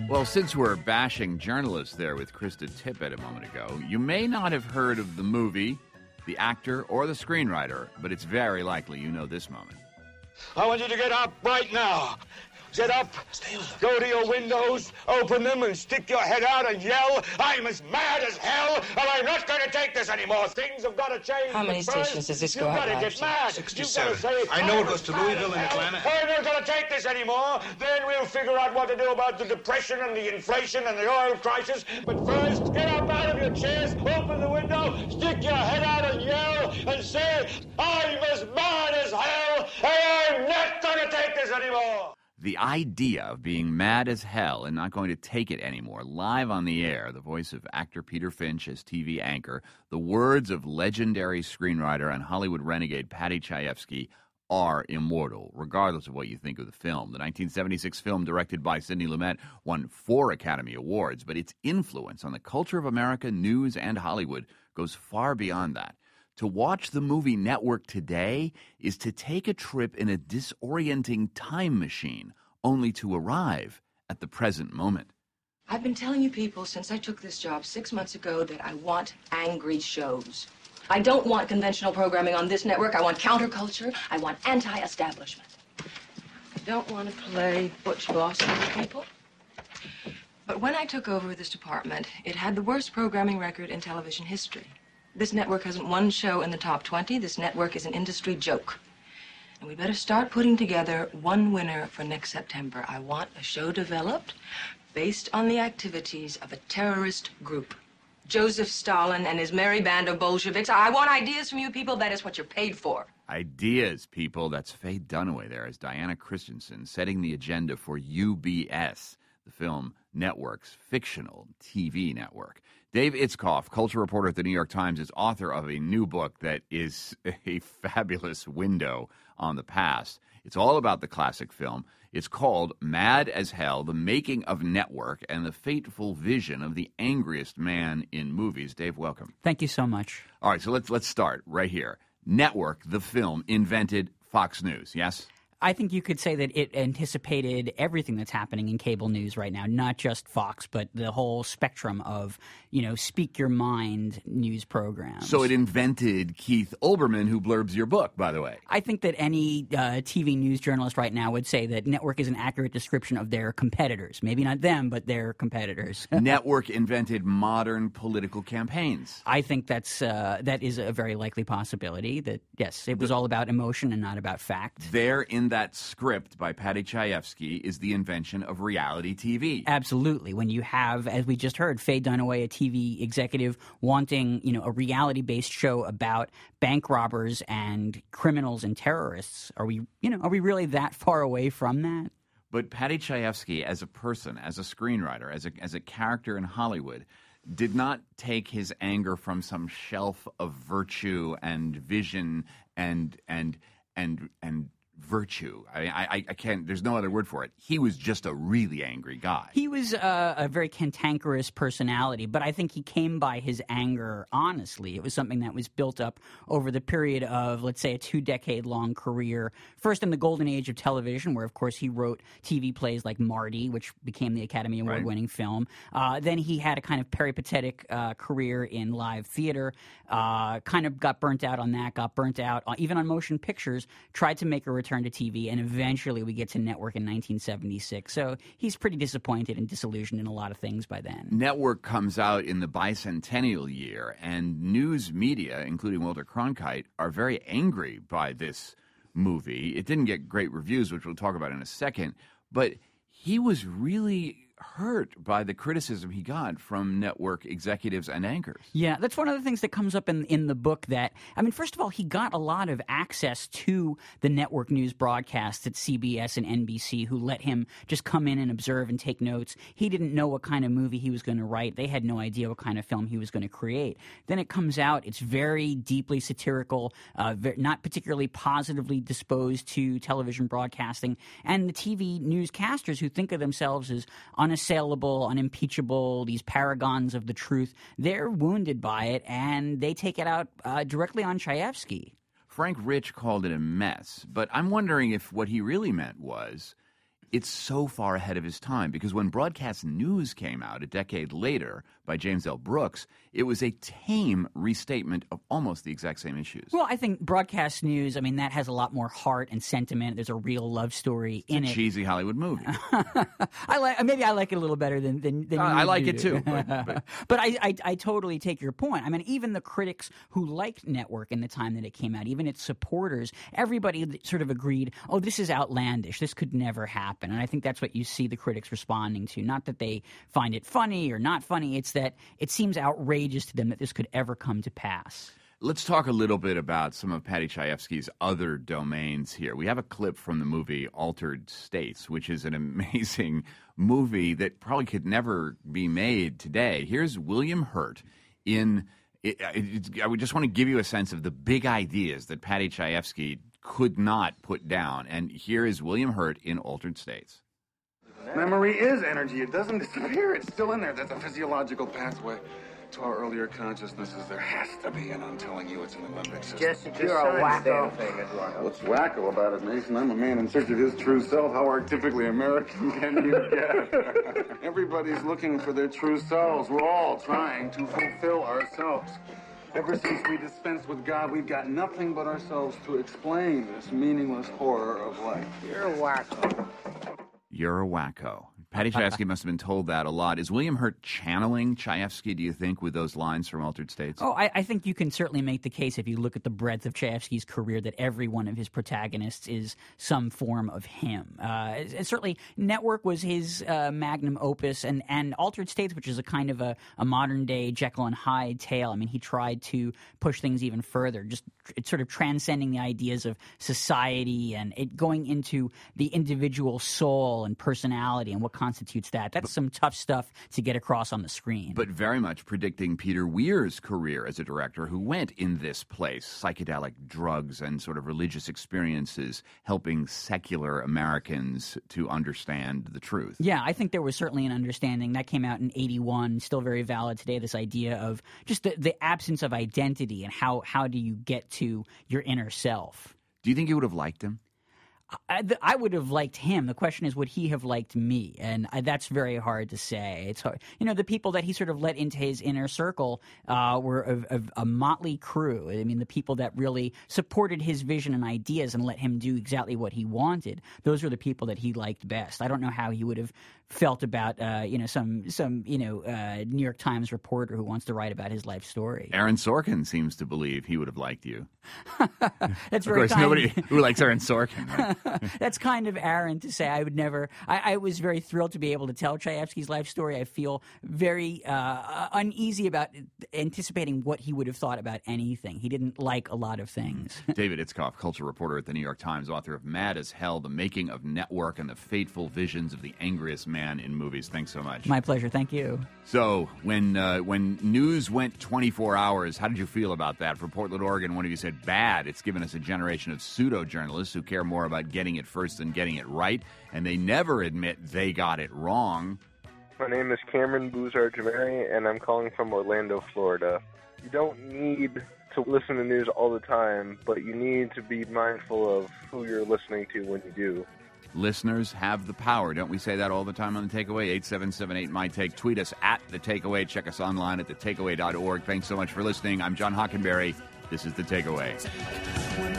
Well, since we're bashing journalists there with Krista Tippett a moment ago, you may not have heard of the movie, the actor, or the screenwriter, but it's very likely you know this moment. I want you to get up right now. Get up, go to your windows, open them, and stick your head out and yell, I'm as mad as hell, and I'm not going to take this anymore. Things have got to change. How many stations does this go out? You've got to get mad. 67. I know it goes to Louisville and Atlanta. I'm not going to take this anymore. Then we'll figure out what to do about the depression and the inflation and the oil crisis. But first, get up out of your chairs, open the window, stick your head out and yell, and say, I'm as mad as hell, and I'm not going to take this anymore. The idea of being mad as hell and not going to take it anymore, live on the air, the voice of actor Peter Finch as TV anchor, the words of legendary screenwriter and Hollywood renegade Paddy Chayefsky are immortal, regardless of what you think of the film. The 1976 film, directed by Sidney Lumet, won 4 Academy Awards, but its influence on the culture of America, news, and Hollywood goes far beyond that. To watch the movie Network today is to take a trip in a disorienting time machine, only to arrive at the present moment. I've been telling you people since I took this job 6 months ago that I want angry shows. I don't want conventional programming on this network. I want counterculture. I want anti-establishment. I don't want to play butch boss with people. But when I took over this department, it had the worst programming record in television history. This network hasn't one show in the top 20. This network is an industry joke. And we better start putting together one winner for next September. I want a show developed based on the activities of a terrorist group. Joseph Stalin and his merry band of Bolsheviks. I want ideas from you people. That is what you're paid for. Ideas, people. That's Faye Dunaway there as Diana Christensen setting the agenda for UBS, the film network's fictional TV network. Dave Itzkoff, culture reporter at the New York Times, is author of a new book that is a fabulous window on the past. It's all about the classic film. It's called Mad as Hell, The Making of Network and the Fateful Vision of the Angriest Man in Movies. Dave, welcome. Thank you so much. All right, so let's start right here. Network, the film, invented Fox News, yes? I think you could say that it anticipated everything that's happening in cable news right now, not just Fox, but the whole spectrum of, speak your mind news programs. So it invented Keith Olbermann, who blurbs your book, by the way. I think that any TV news journalist right now would say that Network is an accurate description of their competitors. Maybe not them, but their competitors. Network invented modern political campaigns. I think that is a very likely possibility. That yes, it was all about emotion and not about fact. There in that script by Paddy Chayefsky is the invention of reality TV. Absolutely. When you have, as we just heard, Faye Dunaway, a TV executive, wanting, a reality-based show about bank robbers and criminals and terrorists, are we really that far away from that? But Paddy Chayefsky, as a person, as a screenwriter, as a character in Hollywood, did not take his anger from some shelf of virtue and vision and virtue. I can't, there's no other word for it. He was just a really angry guy. He was a very cantankerous personality, but I think he came by his anger honestly. It was something that was built up over the period of, let's say, a 2-decade-long career. First in the golden age of television, where, of course, he wrote TV plays like Marty, which became the Academy Award-winning film. Then he had a kind of peripatetic career in live theater, kind of got burnt out on that, got burnt out even on motion pictures, tried to make a return to TV, and eventually we get to Network in 1976. So he's pretty disappointed and disillusioned in a lot of things by then. Network comes out in the bicentennial year, and news media, including Walter Cronkite, are very angry by this movie. It didn't get great reviews, which we'll talk about in a second, but he was really hurt by the criticism he got from network executives and anchors. Yeah, that's one of the things that comes up in the book that, first of all, he got a lot of access to the network news broadcasts at CBS and NBC who let him just come in and observe and take notes. He didn't know what kind of movie he was going to write. They had no idea what kind of film he was going to create. Then it comes out, it's very deeply satirical, not particularly positively disposed to television broadcasting, and the TV newscasters who think of themselves as unassailable, unimpeachable, these paragons of the truth, they're wounded by it, and they take it out directly on Chayefsky. Frank Rich called it a mess, but I'm wondering if what he really meant was it's so far ahead of his time because when Broadcast News came out a decade later by James L. Brooks, it was a tame restatement of almost the exact same issues. Well, I think Broadcast News, I mean, that has a lot more heart and sentiment. There's a real love story in it. Cheesy Hollywood movie. Maybe I like it a little better than you I like do. it too. But I totally take your point. I mean, even the critics who liked Network in the time that it came out, even its supporters, everybody sort of agreed, oh, this is outlandish. This could never happen. And I think that's what you see the critics responding to. Not that they find it funny or not funny. It's that it seems outrageous to them that this could ever come to pass. Let's talk a little bit about some of Paddy Chayefsky's other domains here. We have a clip from the movie Altered States, which is an amazing movie that probably could never be made today. Here's William Hurt in I would just want to give you a sense of the big ideas that Paddy Chayefsky could not put down. And here is William Hurt in Altered States. Memory is energy. It doesn't disappear. It's still in there. That's a physiological pathway to our earlier consciousnesses. There has to be, and I'm telling you, it's in the limbic system. Jesse, you're a wacko. What's wacko about it, Mason? I'm a man in search of his true self. How archetypically American can you get? Everybody's looking for their true selves. We're all trying to fulfill ourselves. Ever since we dispensed with God, we've got nothing but ourselves to explain this meaningless horror of life. You're a wacko. You're a wacko. Paddy Chayefsky must have been told that a lot. Is William Hurt channeling Chayefsky, do you think, with those lines from Altered States? Oh, I think you can certainly make the case if you look at the breadth of Chayefsky's career that every one of his protagonists is some form of him. Certainly, Network was his magnum opus, and Altered States, which is a kind of a modern-day Jekyll and Hyde tale. I mean, he tried to push things even further, just it's sort of transcending the ideas of society and it going into the individual soul and personality and what constitutes that. That's some tough stuff to get across on the screen. But very much predicting Peter Weir's career as a director who went in this place, psychedelic drugs and sort of religious experiences, helping secular Americans to understand the truth. Yeah, I think there was certainly an understanding. That came out in 1981, still very valid today, this idea of just the absence of identity and how do you get to your inner self. Do you think you would have liked him? I would have liked him. The question is, would he have liked me? And that's very hard to say. It's hard. You know, the people that he sort of let into his inner circle were a motley crew. I mean, the people that really supported his vision and ideas and let him do exactly what he wanted. Those were the people that he liked best. I don't know how he would have felt about some New York Times reporter who wants to write about his life story. Aaron Sorkin seems to believe he would have liked you. That's of course, nobody who likes Aaron Sorkin. Right? That's kind of Aaron to say. I would never. I was very thrilled to be able to tell Chayefsky's life story. I feel very uneasy about anticipating what he would have thought about anything. He didn't like a lot of things. David Itzkoff, culture reporter at the New York Times, author of Mad as Hell, The Making of Network and the Fateful Visions of the Angriest Man in Movies. Thanks so much. My pleasure. Thank you. So, when news went 24 hours, how did you feel about that? For Portland, Oregon, one of you said, bad. It's given us a generation of pseudo-journalists who care more about getting it first than getting it right, and they never admit they got it wrong. My name is Cameron Buzar-Jamari, and I'm calling from Orlando, Florida. You don't need to listen to news all the time, but you need to be mindful of who you're listening to when you do. Listeners have the power. Don't we say that all the time on The Takeaway? 877-8-MY-TAKE. Tweet us at The Takeaway. Check us online at thetakeaway.org. Thanks so much for listening. I'm John Hockenberry. This is The Takeaway.